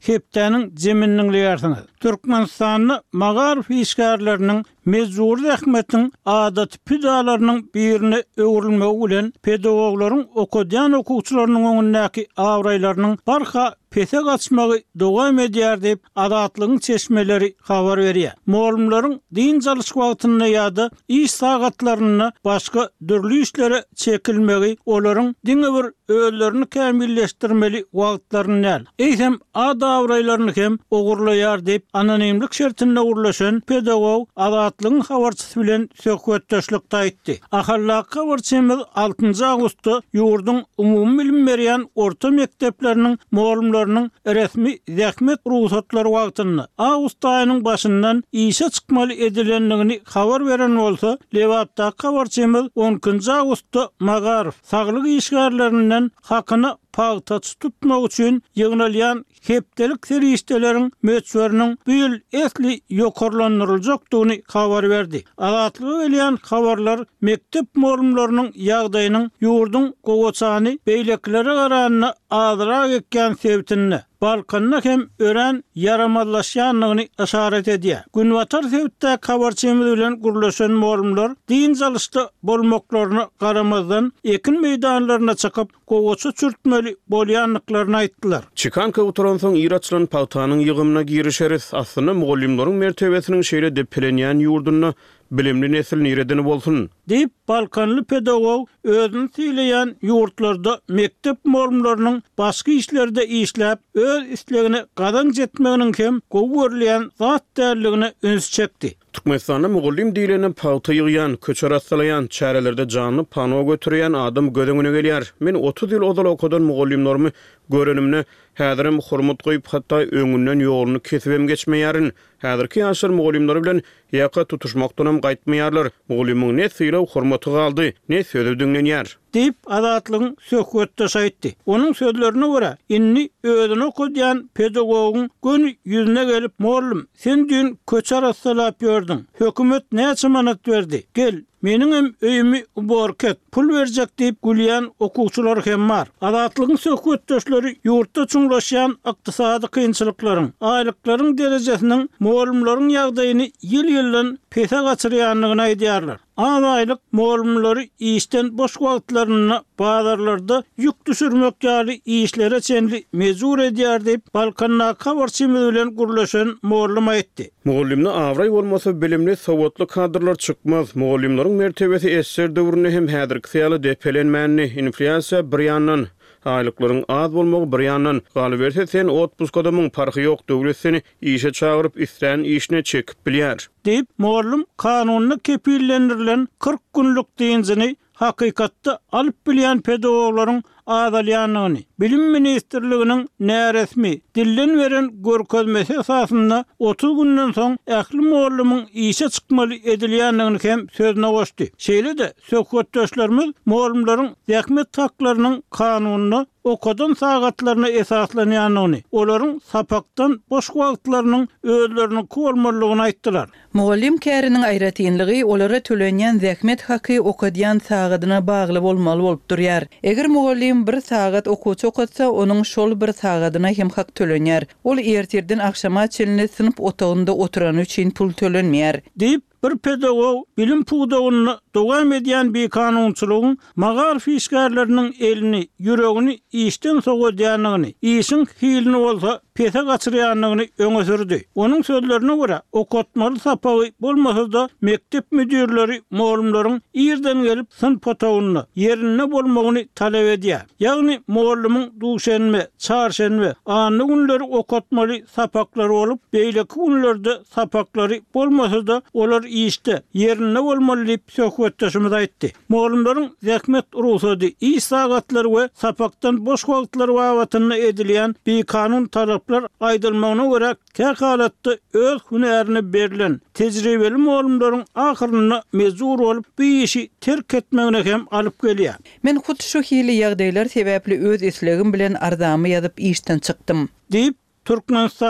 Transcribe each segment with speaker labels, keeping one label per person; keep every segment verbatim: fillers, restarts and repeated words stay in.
Speaker 1: heptäniň jeminiň ýarsyňyz. Türkmenistanyň magarif işgärleriniň mezur rahmetin adat pidalarynyň birini öwrülmegi bilen pedagoglaryň okudýan okuwçylarynyň öňündäki awraýlarynyň barha pese gaçmagy dowam edýär diýip adatlygyň çeşmeleri habar berýär. Muallimlaryň din çalyş wagtyna ýa-da iş sagatlaryny başga dürli işlere çekilmegi olaryň diňe bir öýlerini kämilleşdirmeli wagtlaryny eýsem ada awraýlaryny hem ogurlaýar diýip anonimlik şertinde urlaşan pedagog adatlygyň habarçysy bilen söhbetdeşlikde aýtdy. Ahallak habarçymyz altynjy awgustda ýurduň umumy bilim berýän orta mekdepleriniň muallimlary resmi zähmet ruhsatlary wagtyny awgust aýynyň başyndan işe çykmaly edilenligini habar beren bolsa, Lewatda habarçymyz on ikinji awgustda magarif saglyk işgärlerinden hakyny pagta tutmak üçin ýygnalýan hepdelik serişdeleriň möçberiniň bu ýyl esli ýokarlandyryljakdygyny habar berdi. Adatlygy gelýän habarlar mektep muallimlarynyň ýagdaýynyň ýurdun gowaçany beýleklere garanyna azyrak ekän sebitini Balkanyna hem ören yaramazlaşýanlygyny işaret edýär. Günwatar sebitde habarçymyz bilen gurlaşan muallimler din çalyşda bolmaklaryny garamazdan ekin meýdanlaryna çykyp gowaça çürtmeli bolýanlyklaryny aýtdylar.
Speaker 2: Çykanka oturan soň iraçlan pawtanyň ýygymyna girişeriz. Aslynda muallimlaryň mertebesiniň şeýle depelenýän ýurduny bilimli nesil niredeni bolsun.
Speaker 1: Deyip Balkanlı pedagog özünü söyleyen yurtlarda mektep muallimlarynyň başka işlerde işläp öz islegine gadan jetmeginiň hem gowurlayan zat därligine öns çekdi.
Speaker 2: Türkmenistanyň muallim diýileni pawta ýygýan, köçer astalayan, çärelerde janyny pano götürýän adam gödüňüne gelýär. Men otuz ýyl odal okudan muallimlerimi görenimne häzirim hormat goýup hatda öňünden ýoluny kesibem geçmeýärin. Häzirki ýaşar muallimler bilen ýaqa tutuşmakdan gaýtmaýarlar. Muallimiň ne syýlaw hormaty galdy, ne sözü dinlenýär.
Speaker 1: Deyip adatlygyň söhbetde şaýtdy. Onuň sözlerine görä, inni özüni okudýan pedagogyň gün ýüzüne gelip, "Muallim, sen dün köçer astalap ýördüň. Hökümet näçe manat berdi? Gel, meniň hem öýümi borket pul berjek" diýip gülýän okuwçylar hem bar. Adatlygyň söhbetdeşleri ýurtda çuňlaşýan ykdysady kynçylyklaryň, aýlyklaryň derejesiniň muallimlaryň ýagdaýyny ýyl-ýyldan pese gaçyrýanlygyny aýdýarlar. Aýlyk muallimleri işden boş wagtlaryny bazarlarda ýük düşürmek ýaly işlere çenli mezur edýär diýip Balkanna habarçymyz bilen gurlaşan muallim aýtdy.
Speaker 2: Muallimni awraý bolmasa bilimli sowatly kadrlar çykmaz. Muallimlaryň mertebesi esser döwründe hem häzirki ýaly depelenmänni influensiýa bir ýandan aýlyklaryň az bolmagy bir ýandan galy berse sen otuz adamyň farky ýok, döwlet seni işe çagyryp isleýän işine çekip bilýär. Deyip
Speaker 1: muallim kanunyna kepillendirilen kırk günlük diýinjini hakykatda alyp bilýän pedagoglaryň adalyanlygyny, Bilim Ministrliginiň näresmi dillen veren görkezmesi esasynda otuz günden soň ähli muallimiň işe çykmaly edilýänligini hem sözüne goşdy. Şeýle-de söhbetdeşlerimiz muallimlaryň zähmet haklarynyň kanunyny okadan sagatlaryna esaslanýanyny, olaryň sapakdan boş wagtlarynyň özlerini kolmalygyny aýtdylar.
Speaker 3: Muallim käriniň aýratynlygy olara tölenýän zähmet haky okadýan sagatyna bagly bolmaly bolup durýar. Eger muallim bir sagat okuwçy okatsa, onuň şol bir sagatyna hem hak tölenýär. Ol ertirden akşama çeline sınıp otagynda oturan üçin pul tölenmeýär.
Speaker 1: Deyip bir pedagog bilim puwdagyny dowam edýän bir kanunçylygyň magarif işgärleriniň elini, ýüregini işden soňadýanyny, işiň hilini bolsa pese gaçyrýanyny öňe sürdi. Onuň sözlerine görä, okatmaly sapagy bolmasa-da mektep müdirleri muallimlaryň ýerden gelip sınıp otagyny ýerine bolmagyny talap edýär. Ýagny muallimiň duşenme, çarşenme, anly günleri okatmaly sapaklary bolup, beýleki günlerde sapaklary bolmasa-da olar işte yerine bolmaly diýip söhbetdeşimiz aýtdy. Muallimlaryň zähmet ruhsady, iş sagatlary we sapakdan boş wagtlary wagtyna edilýän bir kanun talaplar aýdylmagyna görä käkalatda öz hünerini berilen tejribeli muallimlaryň ahyryna mezur bolup bir işi terk etmegine hem alyp gelýär.
Speaker 3: Men hut şu hili ýagdaýlar sebäpli öz islegim bilen arzamy ýazyp işden çykdym.
Speaker 1: Diýip Türkmenistanyň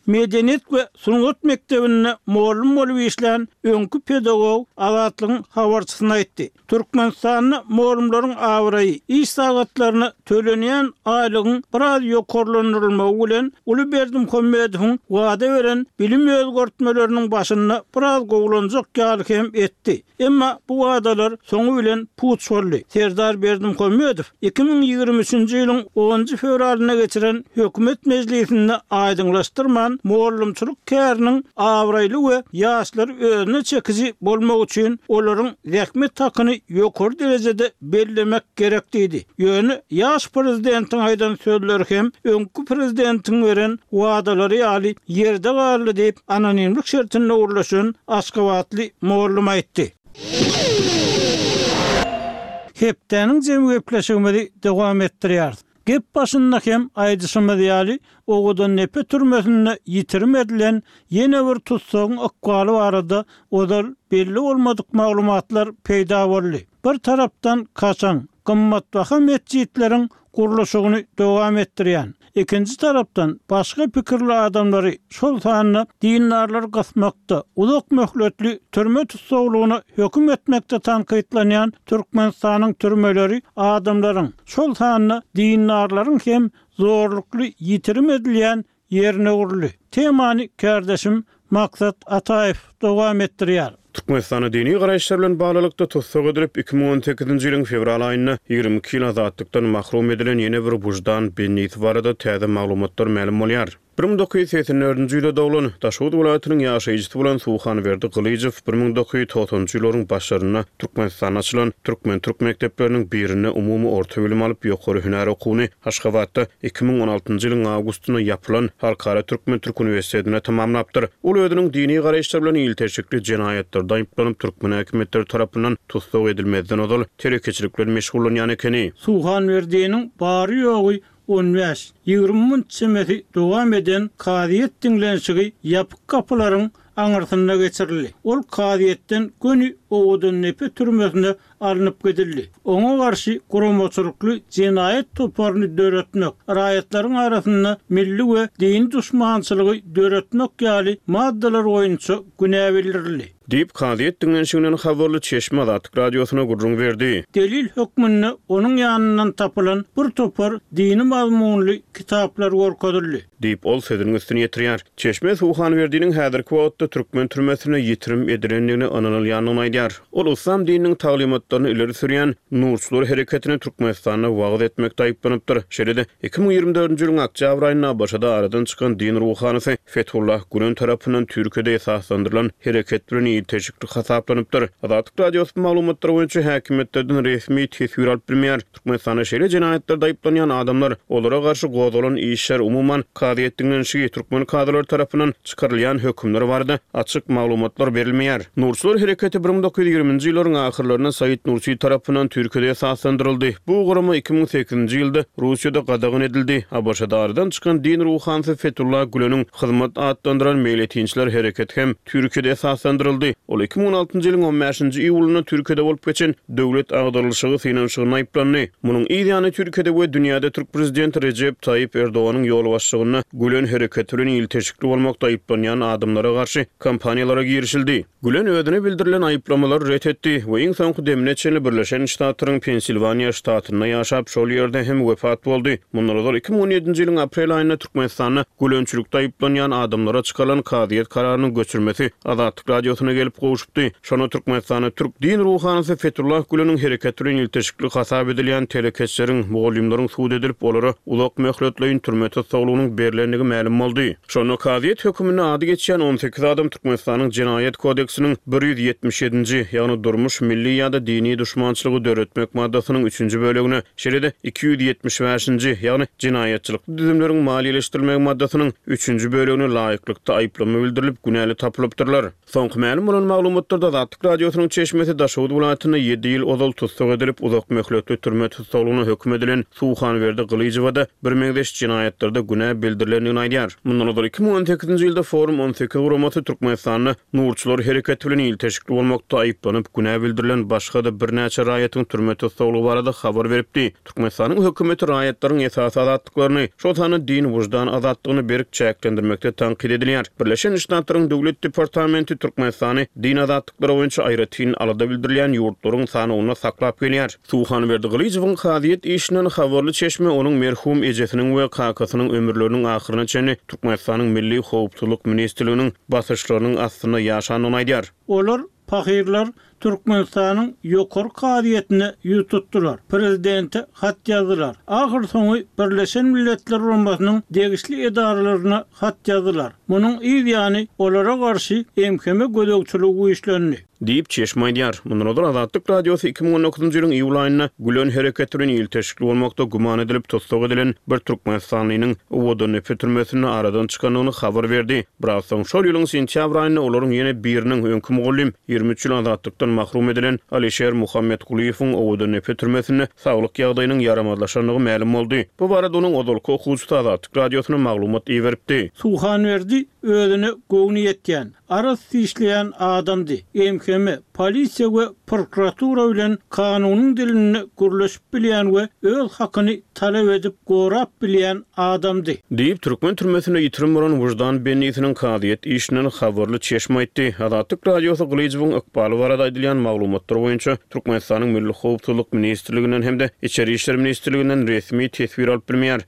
Speaker 1: Medeniyet we Sunat Mekdebine muallim bolup işleyen öňkü pedagog Azatlygyň habarçysyna aýtdy. Türkmenistanyň muallimlaryň awraýy iş sagatlaryny tölenýän aýlygyň biraz ýokarlandyrylmagy bilen Uly Berdimuhammedowyň wada beren bilim özgörtmeleriniň başyna biraz gowlanjak ýaly hem etdi. Emma bu wadalar soňu bilen puç boldy. Serdar Berdimuhammedow iki bin ýigirme üçinji ýylyň onuncu fevralyna geçiren hökümet mejlisinde aýdyňlaşdyrman muallimçilik käriniň awraýly we ýaşlar özüne çekici bolmak üçin olaryň zähmet hakyny ýokary derejede bellemek gerek diýdi. Ýöne ýaş prezidentiň aýdan sözleri hem öňkü prezidentiň beren wadalary ýaly ýerde garly diýip anonimlik şertinde ulaşan Aşgabatly muallim aýtdy. Hepdeniň jemy gepleşigimizi dowam etdirýär. Gep başynda hem aýdyşymyz ýaly ogudan nepe türmesinde ýitirmedilen ýene bir tutsagyň akwaly barada odal belli bolmadyk maglumatlar peýda boldy. Bir tarapdan kaçan gymmatbaha mescitleriň gurulşygyny dowam etdirýän, ikinji tarapdan başga pikirli adamlary şol sanyny dindarlar gasmakda, uzak möhletli türme tutsaglygyna höküm etmekde tanqidlanýan Türkmenistanyň türmeleri adamlaryň şol sanyny dindarlaryň hem zorlukly ýitirim edilýän ýerine guruldy. Temany kardeşim Maksat Ataev dowam etdirýär.
Speaker 2: Türkmenistany dini garaýşlar bilen baglykda tutsag edilip iki bin on sekizinji ýylyň fevral aýynda ýigirme iki ýyl azatdykdan mahrum edilen ýene bir bujdan bennet barada täze maglumatlar ma'lum bolýar. bir bin dokuz ýüz seksen dördünji ýylda dowlan Daşowut welaýatynyň ýaşaýjysy bolan Suwhanwerdi Gylyjew bir bin dokuz ýüz toksanjy ýylaryň başlaryna Türkmenistana açylan Türkmen türk mekdepleriniň birine umumy orta bilim alyp ýokary hünär okuwyny Aşgabatda iki bin on altynjy ýylyň awgustyna ýapylan Halkara Türkmen Türk Uniwersitetine tamamlapdyr. Ol özüniň dini garaýşlar bilen ýylteşikli jenaýetlerden aýyplanyp Türkmen hökümetleri tarapyndan tutsag edilmezden odal terekeçilik bilen meşgullanýan ekeni.
Speaker 1: Suwhanwerdiň bary ýogy on beş ýygrimi semeti dowam eden kadyet dinlenşigi ýapyk kapylaryň aňyrtynda geçirildi. Ol kadyetden göni ogudan nepe türmesinde alınıp gidildi. Oňa garşy guramaçylykly jenaýet toparyny döretmek, raýatlaryň arasynda milli we din düşmançylygy döretmek ýaly maddalar boýunça günä bildirildi. Diýip kadyet dinlenşiginiň habarly Çeşme Azatlyk radiosyna gurrun berdi. Delil hökmünde onuň ýanyndan tapylan bir topar dini mazmunly kitaplar gorkadyldy. Diýip ol sözüniň üstüne ýetirýär. Çeşme Suwhanwerdiň häzirki wagtda türkmen türmesine ýitirim edilendigini ananylýanyny aýdýar. Ol İslam dininiň taglymatlaryny ileri sürýän Nurçular hereketini Türkmenistana wagt etmekde aýyplanypdyr. Şeride iki bin ýygrimi dördünji ýylyň oktýabr aýyna başda aradan çykan din ruhanysy Fethullah Gülen tarapyndan Türkiýede esaslandyrylan hereket bilen teşekkür hasaplanıpdyr. Azatlyk radiosynyň maglumatlary boýunça häkimetlerden resmi tesir alyp bilmeýär. Türkmenistana şeýle jenaýetlerde aýyplanýan adamlar olara garşy gozalan işler umuman kadyet dinlenşigi türkmen kadrlar tarapyndan çykarylýan hökümler barada açyk maglumatlar berilmeýär. Nurçular hereketi bir bin dokuz ýüz ýygrimiňji ýylaryň ahyrlaryna Said Nursi tarapyndan Türkiýede esaslandyryldy. Bu gurama iki bin sekizinji ýylda Russiýada gadagyn edildi. Abaşada aradan çykan din ruhansy Fethullah Güleniň hyzmat adlandyran meýletinçiler hereketi hem Türkiýede esaslandyryldy. Ol iki bin on altynjy ýylyň on beşinji iýulyna Türkiýede bolup geçen döwlet agdarlyşygy finansiýasyny aýyplandy. Munyň ideýany Türkiýede we dünýäde Türk prezidenti Recep Tayyip Erdoganyň ýol başçylygyna Gülen hereketi bilen ýylteşikli bolmakda aýyplanýan adamlara garşy kampaniýalara girişildi. Gülen ödüne bildirilen aýyplamалар ret etdi we iň soňky demine çenli Birleşen Ştatlaryň Pensilvaniýa ştatyna ýaşap şol ýerde hem wefat boldy. Mundan iki bin on ýedinji ýylyň aprel aýynda Türkmenistana gülençilikde aýyplanýan adamlara çykaran kadyet kararyny göçürmesi Azatlyk radiosyna gelip gowuşupdy. Şonu Türkmenistana Türk din ruhanysy Fethullah Güleniň hereketi bilen ýylteşikli hasap edilýän telekeçleriň mugallimlaryň suud edilip olary uzak möhletleýin türme tutsaglygynyň berilendigi ma'lum boldy. Şonu kadyet hökümine ady geçýän on sekiz adam Türkmenistanyň jenaýet kodeksiniň bir ýüz ýetmiş ýedinji ýagny durmuş milli ýa-da dini düşmançylygy döretmek maddasynyň üçünji bölegine, şeride iki ýüz ýetmiş beşinji ýagny jinaýatçylyk düzümleriň maliýeleşdirilmegi maddasynyň üçünji bölegine laýyklykda aýyplama bildirilip günäli tapylypdyrlar. Soňky ma'lum bolan maglumatlarda Azatlyk radiosynyň Çeşmesi Daşowut welaýatyna ýedi ýyl ozal tutsag edilip uzak möhletli türme tutsaglygyna hökm edilen Suwhanwerdi Gylyjewda bir meňdeş jinaýatlerde günä bildirilendigini aýdýar. Mundan iki bin on sekizinji ýylda Forum on sekiz guramasy
Speaker 2: Radiosu Türkmenistan'ı nurçular hereketi bilen ilteşikli bolmakda aýyplanyp günä bildirilen başga da bir näçe raýatyň türme tutsagyly barada habar beripdi. Türkmenistanyň hökümeti raýatlaryň esas azatlyklaryny, şoltany din wujdan azatlygyny berip çäklendirmekde tanqid edilýär. Birleşen Ştatlaryň Döwlet Departamenti Türkmenistany din azatlyklary boýunça aýratyn alada bildirilýän ýurtlaryň sanyny saklap gelýär. Suhan Berdigilyjewiň Hadiýet işinden habarly çeşme onuň merhum ejesiniň we kakasynyň ömürleriniň ahyryna çenli Türkmenistanyň Milli Howpsuzlyk Ministrliginiň basışlarynyň astyna ýaşanyny aýdýar.
Speaker 1: Olar Pahirler Türkmenistanyň ýokary kadiýetine ýututdylar. Prezidenti hat ýazdylar. Ahir soňy Birleşen Milletler Uramasynyň degişli edaralaryna hat ýazdylar. Munyň ýa-ni olara garşy emkeme gödökçüligi işlerini diýip çeşmaýdýar. Mundan Azatlyk Radiosu iki bin on dokuzunçy ýylyň iýul aýynda Gülen hereketlerine ilteşikli bolmakda guman edilip tutsak edilen bir Türkmenistanlynyň owodany türmesine aradan çykanyny habar berdi. Biraz soň şol ýylyň sentýabr aýynda olaryň ýene biriniň öňkü mugallim ýygrimi üç ýyl azatlykdan mahrum edilen Alişer Muhammed Guliýewiň owodany türmesine saglyk ýagdaýynyň yaramazlaşanlygy ma'lum boldy. Bu barada onuň odolky okuwçy Azatlyk Radiosyna maglumat iýeripdi. Suhan berdi özüne gowny ýetýän, aras işleýän adamdy. Emkeme polisiýa we prokuratura bilen kanunyň dilini gürleşip bilýän we öz hakyny talep edip gorap bilýän adamdy. Diýip Türkmen türmesine ýitirim bolan wujdan bennisiniň kadiýet işinden habarly çeşme aýtdy. Azatlyk Radiosu Guliýewiň ykbaly barada edilýän maglumatlar boýunça Türkmenistanyň Milli Howpsuzlyk Ministrliginden hem-de Içeri işler Ministrliginden resmi tesbir alyp bilmeýär.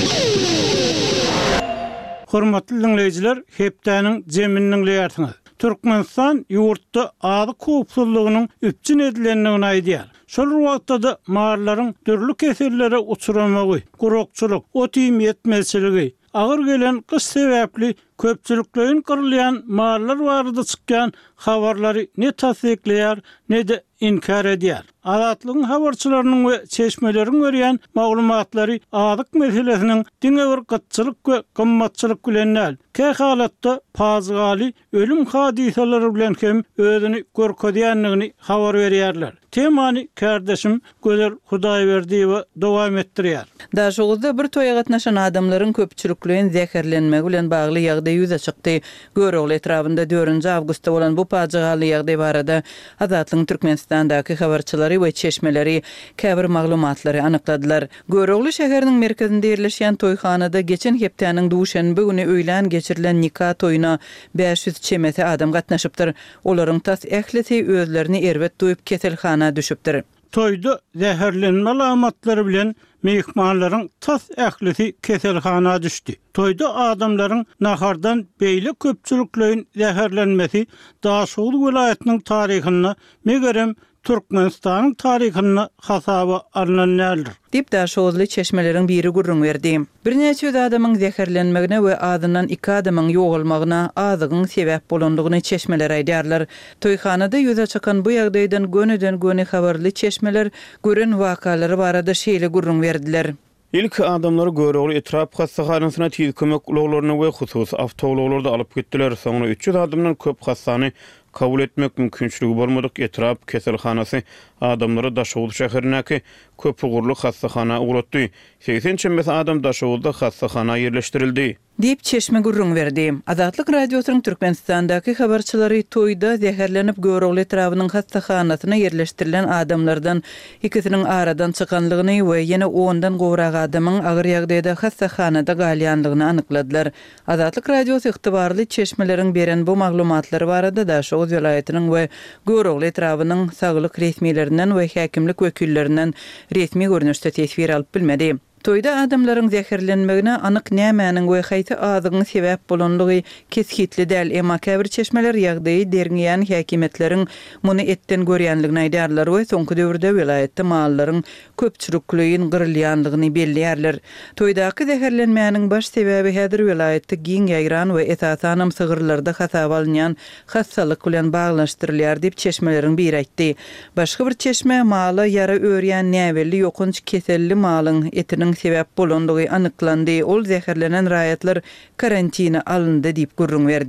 Speaker 1: Hormatly dinleýijiler, hepdäniň jeminiň leýärsiňiz. Türkmenistan ýurtda ady howpsuzlygynyň üpçün edilendigini aýdýar. Şol wagtda marlaryň türlü keserlere uçuramagy, gurukçylyk, otym ýetmezçiligi, agyr gelen kış sebäpli köpçüliklerin kırılyan marlar barada çykkan habarlary ne tasdikleýär, ne de inkar edýär. Azatlygyň habarçylarynyň we çeşmeleriň berýän maglumatlary adyk meselesiniň diňe bir gıtçylyk we gymmatçylyk bilen näl. Ke halatda pazgaly ölüm hadiseleri bilen hem özüni görkezýänligini habar berýärler. Temany kardeşim Gözel Hudaýberdi we dowam etdirýär.
Speaker 3: Daşugda bir toýa gatnaşan adamlaryň köpçüliklerin zäherlenmegi bilen bagly ýagdaý ýüze çykdy. Görogly etrafynda dördünçi awgustda bolan bu pajygaly ýagdaý barada Azatlygyň Türkmenistandaky habarçylary we çeşmeleri käbir maglumatlary anykladylar. Görogly şäheriniň merkezinde ýerleşýän toýhanada geçen hepdäniň duşanby güni öýlen geçirilen nikah toýuna beş yüz çemeti adam gatnaşypdyr. Olaryň tas ählisi özlerini erwet duýup keselhana düşüpdir.
Speaker 1: Toyda zäherlenme alamatlary bilen mehmanlaryň tas ählisi keselhana düşdi. Toyda adamlaryň nahardan beýle köpçüliklerin zäherlenmesi Daşuly vilayatynyň taryhyna megerem Türkmenistanyň taryhyna hasaba alınanlar.
Speaker 3: Dip Daşuly çeşmeleriň biri gurrun berdi. Bir neçe adamyň zäherlenmegine we adyndan iki adamyň ýogalmagyna azygyň sebäp bolandygyny çeşmeler aýdýarlar. Toýhanada ýüze çykan bu ýagdaýdan göneden göne habarly çeşmeler gören wakalary barada şeýle gurrun berdiler.
Speaker 2: İlk adamları görogly etrap hassahanasyna tiz kömek ulaglaryny we husus awtowlaglarda alyp gitdiler. Soňra üç yüz adamdan köp hassany kabul etmek mümkinçiligi bolmadyk. Etrap keselhanasy adamları Daşuly şäherindäki köp ugurly hassahana uğratdy. seksen çemmet adam Daşulda hassahana ýerleşdirildi.
Speaker 3: Diýip çeşme gurrun berdi. Azatlyk Radiosynyň Türkmenistandaky habarçylary toýda zäherlenip görogly etrafynyň hassahanasyna ýerleşdirilen adamlardan ikisiniň aradan çykanlygyny we ýene ondan gowrak adamyň agyr ýagdaýda hassahanada galýanlygyny anykladylar. Azatlyk Radiosy ygtybarly çeşmeleriň beren bu maglumatlary barada Daşuly vilayatynyň we görogly etrafynyň saglyk resmiýetlerinden we häkimlik wekillerinden resmi görnüşde tesbir alyp bilmedi. Toyda adamlaryň zäherlenmegine anyk nämäniň we haýsy azygyň sebäp bolandygy keskitli däl, emma käbir çeşmeler ýagdaýy derňýän häkimetleriň muny etden görýänligini aýdýarlar we soňky döwürde vilayatda mallaryň köpçülikligiň gyrylýanlygyny belliýärler. Toýdaky zäherlenmäniň baş sebäbi häzir vilayatda giň ýaýran we esasan sygyrlarda hasaba alynýan hassalyk bilen baglanşdyrylýar diýip çeşmeleriň biri aýtdy. Başga bir çeşme maly ýara örýän näwelli ýokunç keselli malyň etiniň sebäp bolandygy anyklandy. Ol zäherlenen raýatlar karantina alındy diýip gurrun berdi.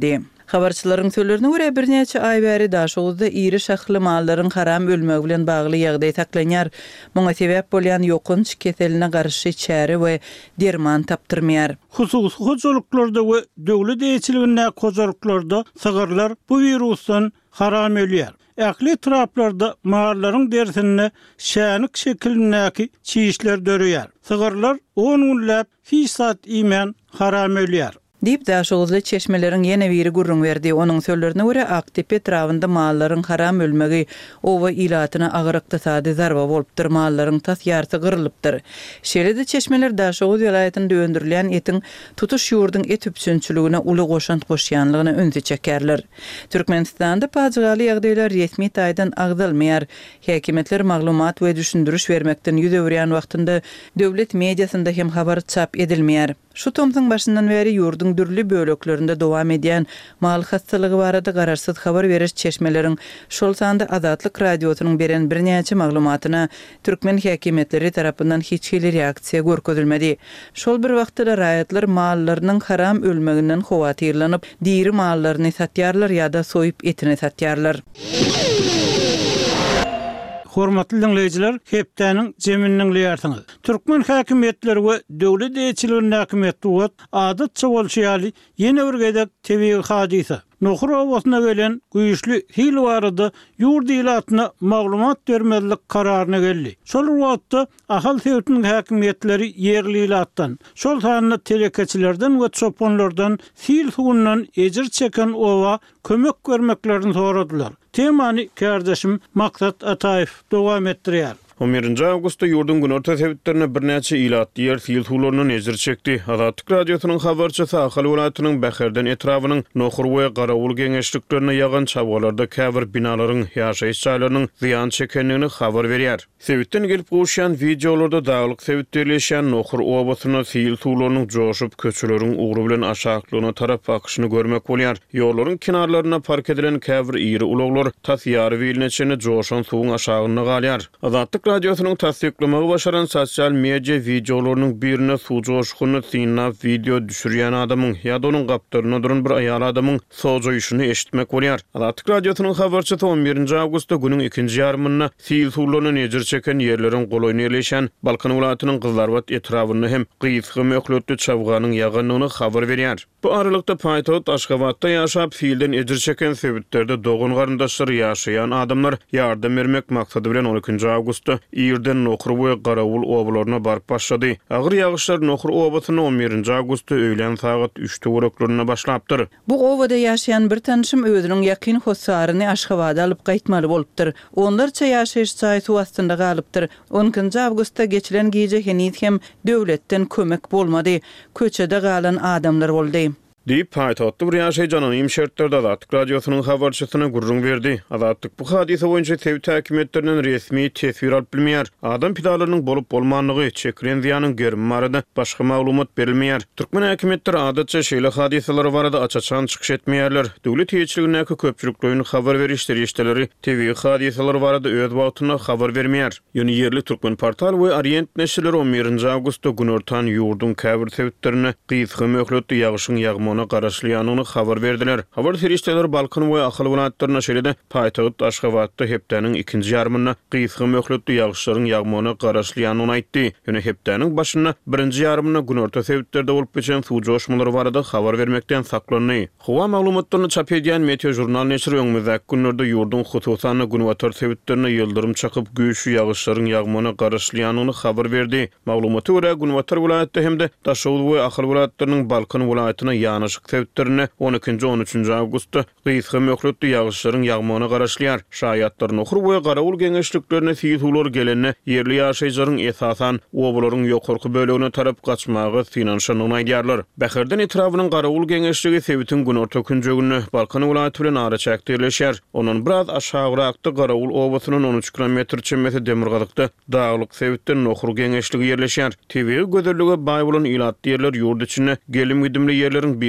Speaker 3: Habarçylaryň sözlerine görä birnäçe ay bäri Daşowuzda iri şahly mallaryň haram ölmegi bilen bagly ýagdaý taklanýar. Muňa sebäp bolýan ýokunç keseline garşy çäre we derman tapdyrmaýar.
Speaker 1: Hususy hojalyklarda we döwlet eýçiliginde hojalyklarda sagarlar bu virusdan haram ölýär. Ähli traplarda mallaryň dersine şänik şekilindäki çiýişler dörýär. Sagarlar on günläp hiç saat imen haram ölýär.
Speaker 3: Dip Daşowuzda çeşmeleriň ýene biri gurrun berdi. Onuň sözlerine görä Aktepe trawynda mallaryň haram ölmegi owa ilatyna agyr ykdysady zarba bolupdyr, mallaryň tas ýarsy gyrylypdyr. Şeýle-de çeşmeler Daşowuz welaýatynda öndürilen etiň tutuş ýurduň et üpsünçiligine uly goşant goşýanlygyna önse çekerler. Türkmenistanda pajygaly ýagdaýlar resmi taýdan agdalmaýar. Häkimetler maglumat we düşündürüş bermekden ýüz öwrýän wagtynda döwlet mediasynda hem habar çap edilmeýär. Şu tomsyň başyndan beri ýurduň dürli böleklerinde dowam edýän mal hastalygy barada gararsyz habar beriş çeşmeleriň şol sanda Azatlyk radiosynyň beren birnäçe maglumatyna türkmen häkimetleri tarapyndan hiç hili reaksiýa görkezilmedi. Şol bir wagtda raýatlar mallarynyň haram ölmeginden howatyrlanyp, diri mallaryny satýarlar ýa-da soýup etini satýarlar.
Speaker 1: Hormatly dinleyijiler, hepdeniň jeminiň liýarsyňyz. Türkmen häkimetleri we döwlet eýçiliginiň häkimetleri adatça bolýaly ýene bir gedek tebii hadisa. Nohur owasyna gelen güýçli hil barada ýurt ilatyna maglumat bermelik kararyna geldi. Şol wagtda ahal sewtiniň häkimetleri ýerli ilatdan, şol sanyny telekeçilerden we çopanlardan hil suwundan ejir çeken owa kömek bermeklerini soradylar. Temany kardeşim Maksat Ataýew dowam etdirýär.
Speaker 2: on birinji awgustda ýurdun günorta sebitlerine birnäçe ilat ýer fiil suwlarynyň ejir çekdi. Azatlyk radiosynyň habarçysy Ahal welaýatynyň Bäherden etrawynyň Nohur we Garawul geňeşliklerine ýagan çabalarda käbir binalaryň ýaşaýyş çaýlarynyň ziýan çekenligini habar berýär. Sebitden gelip goşýan videolarda daglyk sebitlerleşen Nohur owasyna fiil suwlarynyň joşup köçüleriň ugry bilen aşaklygyna tarap akyşyny görmek bolýar. Ýollaryň kenarlaryna park edilen käbir iri ulaglar tas ýary bilinçini joşan suwuň aşagyna galýar. Azatlyk radiosynyň tasdiklamagy başaran sosial media videolarynyň birine suw joşkuny synap video düşürýän adamyň ýa-da onuň gapdaryna duran bir aýal adamyň sojaýyşyny eşitmek bolýar. Azatlyk radiosynyň habarçysy on birinji awgustda günüň ikinji ýarmyna fiil suwlaryny ejir çeken ýerleriň golaýyna ýerleşen Balkan welaýatynyň Gyzlarbat etrawyny hem Gyýsgy möhletli çabganyň ýaganlygyny habar berýär. Bu aralykda paýtagat Aşgabatda ýaşap fiilden ejir çeken sebitleri dogun garyndaşlar ýaşaýan adamlar ýardam bermek maksady bilen on ikinji awgustda Ýerden Nohur we Garawul obalaryna barıp başlady. Agyr ýagyşlar Nohur obasyny on birinji awgustda öýlen saat üçte wagtlarynda başlapdyr.
Speaker 3: Bu owada ýaşaýan bir tanışym özüniň ýakyn hosaryny Aşgabatda alyp gaýtmaly bolupdyr. Onlarça ýaşaýyş çaýsy wagtynda galypdyr. on ikinji awgustda geçilen gece henüz hem döwletden kömek bolmady. Köçede galan adamlar boldy.
Speaker 2: Diýip paýtagatda bir ýaşaý janynym şertlerde Azatlyk radiosynyň habarçysyna gurrun berdi. Azatlyk bu hadisa boýunça sebit häkimetlerinden resmi tesbir alyp bilmeýär. Adam pidalarynyň bolup bolmanlygy, çekilen ziýanyň germi barada başga maglumat berilmeýär. Türkmen häkimetleri adatça şeýle hadisalar barada açaçan çykyş etmeýärler. Döwlet eýçiligindäki köpçüliklerini habar berişleri ýeşdeleri tebii hadisalar barada öz wagtyna habar bermeýär. Ýöne ýerli türkmen portal we Orient neşirleri on birinji awgustda günortan ýurdun käbir sebitlerini Gyýsgy möhletli ýagyşyň ýagmy ona garaşlýanyny habar berdiler. Habar ferişteler Balkan we Ahal welaýatlaryna şeýle-de paýtagat Aşgabatda hepdeniň ikinji ýarmyna Gyýsgy möhletli ýagyşlaryň ýagmyna garaşlýanyny aýtdy. Ýöne hepdeniň başyna birinji ýarmyna günorta sebitlerde bolup geçen suw joşmalary barada habar bermekden saklandy. Howa maglumatlaryny çap edýän Meteo jurnal neşri öňümizde günlerde ýurdun hususany günwatar sebitlerine ýyldyrym çakyp güýçli ýagyşlaryň ýagmyna garaşlýanyny habar berdi. Maglumaty görä günwatar welaýatda hemde Daşowuz we Ahal welaýatlarynyň Balkan welaýatyna ýanyşyk sebitlerini on ikinji on üçünji awgustda Gyýsgy möhletli ýagyşlaryň ýagmagyna garaşlýar. Şaýatlar Nohur we Garawul geňeşliklerine fiýsuwlar gelenne ýerli ýaşaýjylaryň esasan obalaryň ýokurky bölegine tarap gaçmagy finansiýanyny aýdýarlar. Bäherden etrawynyň Garawul geňeşligi sebitin günorta günjegini Balkan welaýaty bilen ara çäkdirleşýär. Onuň biraz aşagyraqda Garawul obasynyň on üç kilometr çemmesi Demirgazykda daglyk sebitden Nohur geňeşligi ýerleşýär. Tebii gözellige baý bolan ilat ýerler ýurt içine gelim gidimli ýerleriň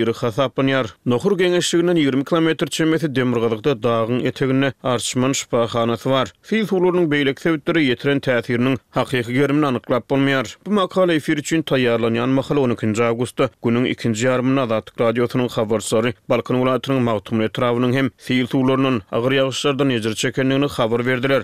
Speaker 2: biri hasaplanýar. Nohur geňeşliginden ýygrimi kilometr çemmesi Demirgazykda dağın etegine Arçman şifahanasy bar. Fil sulanynyň beýlek sebäpleri ýetiren täsiriniň hakyky gerimini anyklap bolmaýar. Bu makala efir üçin taýýarlanýan makala on ikinji awgustda günüň ikinji ýarmyna Azatlyk radiosynyň habarsary Balkan welaýatynyň Mawtumly etrawynyň hem fil sularynyň agyr ýagşlardan ejir çekendigini habar berdiler.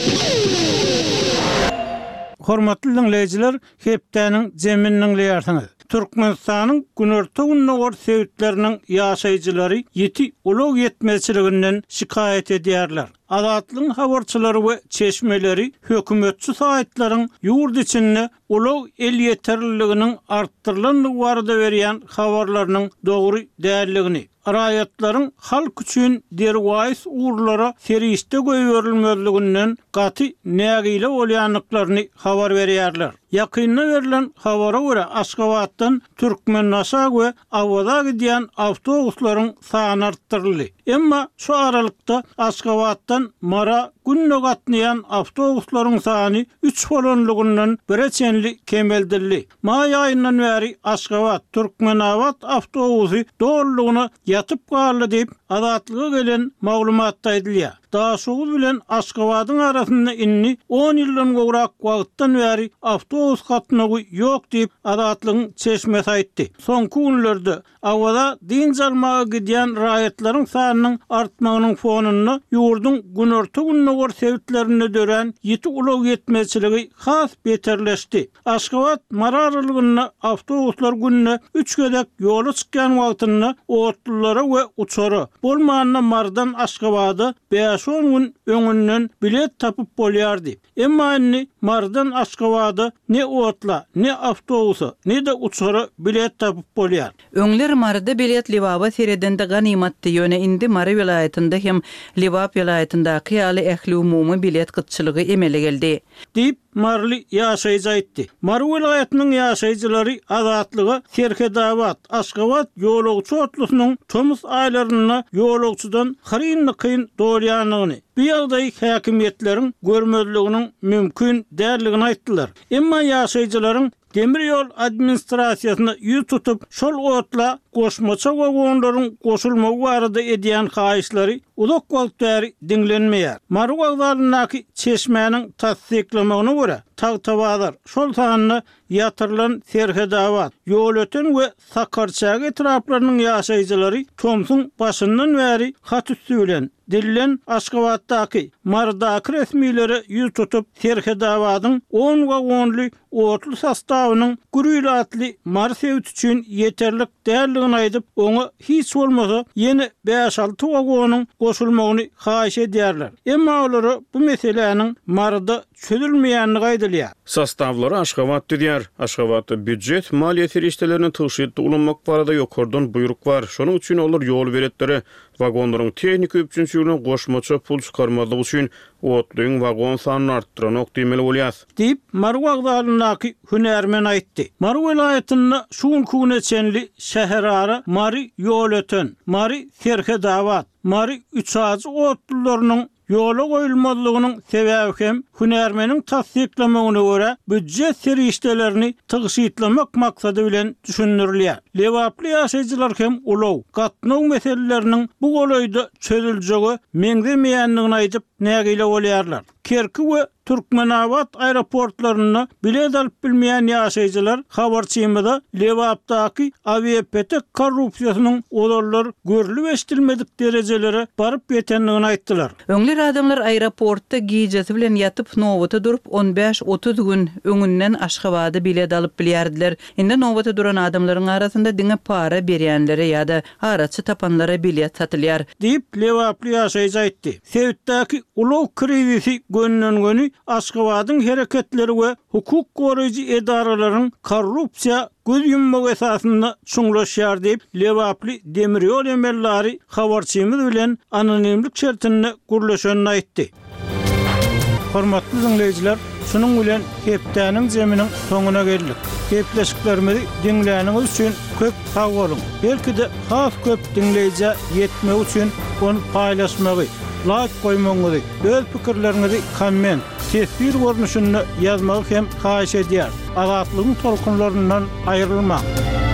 Speaker 1: Hormatly dinleýijiler, hepdäniň jeminiň leýärsiňiz. Türkmenistanyň günortagyny or sebäpleriniň ýaşaýjylary ýeti ulug ýetmezçiliginden şikayet edýärler. Azatlygyň habarçylary we çeşmeleri hökümetçi saýtlaryň ýurt içinde ulug el ýeterliliginiň artdyrylan barada berýän habarlarynyň dogry dälligini, raýatlaryň halk üçin derwäs uğurlara serişde goýberilmezliginden gaty nägile bolýanlyklaryny habar berýärler. Ýakynna berilen habara görä Aşgabatdan Türkmennaşa we Awada gidýän awtobuslaryň sany artdyryldy. Emma şu aralykda Aşgabatdan Mara günne gatnaýan awtobuslaryň sany üç bolanlygyndan bireçenli kemeldirli. May aýyndan bäri Aşgabat Türkmenawat awtobusy dollugyny ýatyp galdy diýip Azatlyga gelen maglumatda edilýär. Daha şoğul bilen Aşgabatyň arasynda inni on ýyldan gowrak wagtdan bäri awtobus gatnagy ýok diýip Azatlygyň çeşmesi aýtdy. Soňky günlerde awada din jalmaga gidýän raýatlaryň sanynyň artmagynyň fonunda ýurdun günorta gününe gor sebäplerini dören ýeti ulug ýetmezçiligi has beterleşdi. Aşgabat mararlygyny awtobuslar gününe üç gedek ýola çykýan wagtynda otlulara we uçara bolmanyna mardan Aşgabatda beş on gün öňünden bilet tapyp bolýardy. Emma inni mardan Aşgabatda ne otla, ne awtobusa, ne de uçara bilet tapyp bolýar.
Speaker 3: Öňler marda bilet Libaba seredende ganimatdy ýöne indi Mara vilayatynda hem Libab vilayatyndaky ýaly ähli umumy bilet gytçylygy emele geldi.
Speaker 1: Diýip Marly ýaşaýjy aýtdy. Mara vilayatynyň ýaşaýjylary Azatlyga Serkedawat, Aşgabat ýolagçy otlusynyň tömüs aýlaryna ýolagçydan hyrynly kyn dolýanyny, bu ýagdaý häkimetleriň görmezliginiň mümkin däldigini aýtdylar. Emma ýaşaýjylaryň demir ýol administrasiýasyna ýüz tutup şol otla goşmaça wagonlaryň goşulmagy barada edýän haýyşlary uzak wagt bäri diňlenmeýär. Mara wagtlarynaky çeşmäniň tasdiklamagyna görä Tagtawazar şol sanyny ýatyrylan Serkedawat, ýol öten we Sakarçagy etraplarynyň ýaşaýjylary Tomsun başyndan bäri hat üstü bilen dililen Aşgabatdaky mardaky resmiýlere ýüz tutup Serkedawatyň on wagonly otlu sastawynyň gürüýli atly mar sebäp üçin ýeterlik däldigini aýdyp, oňa hiç bolmasa ýene beş alty wagonyň goşulmagyny haýyş edýärler. Emma olary bu meseleniň marda çözülmeýänligi aýdylýar.
Speaker 2: Sastawlary Aşgabat diýär. Aşgabatda büdjet maliýe serişdelerini tyşyp ulanmak barada ýokardan buyruk bar. Şonuň üçin olar ýol beretleri wagonlaryň tehnik üçinçiligine goşmaça pul çykarmalyk üçin otlyň wagon sanyny artdyran okdymel bolýar.
Speaker 1: Diýip Mara wagtlarynaky hünärmen aýtdy. Mara vilayatyna şuň küne çenli şäherara Mary ýol öten, Mary Serkedawat, Mary üçaýy otlularynyň ýola goýulmalygynyň sebäbi hem hünärmeniň tasdiklamagyna görä büdjet serişdelerini tygyşytlamak maksady bilen düşündirilýär. Lewaply ýaşaýjylar hem ulug gatnaw meseleleriniň bu golaýda çözüljegi meňdemeýänligini aýdyp nägile bolýarlar. Kerki we Türkmenawat aeroportlaryna bilet alyp bilmeýän ýaşaýjylar habarçymyda Lewapdaky aviapetek korrupsiýasynyň olarlar görülip eşdilmedik derejelere baryp ýetenligini aýtdylar.
Speaker 3: Öňler adamlar aeroportda giýjesi bilen ýatyp nowata durup on beş otuz gün öňünden Aşgabatda bilet alyp bilýärdiler. Indi nowata duran adamlaryň arasynda diňe para berýänlere ýa-da araçy tapanlara bilet satylýar.
Speaker 1: Diýip Lewaply ýaşaýjy aýtdy. Sebäpdaky ulug krizisi gönnen göni Aşgabatyň hereketleri we hukuk goraýjy edaralaryň korrupsiýa göz yummak esasynda çuňlaşýar diýip Lewaply demir ýol emellari habarçymyz bilen anonimlik şertinde gürleşenini aýtdy. Hormatly dinleýijiler, şunuň bilen hepdäniň jeminiň soňuna geldik. Hepleşiklerimizi dinläniňiz üçin köp sag bolun. Belki de has köp dinleýije ýetmek üçin onu paýlaşmagy, like koymaňyzy, öz pikirlerinizi komment, tesbir görnüşinde ýazmagy hem haýyş edýär. Azatlygyň tolkunlaryndan aýrylmak.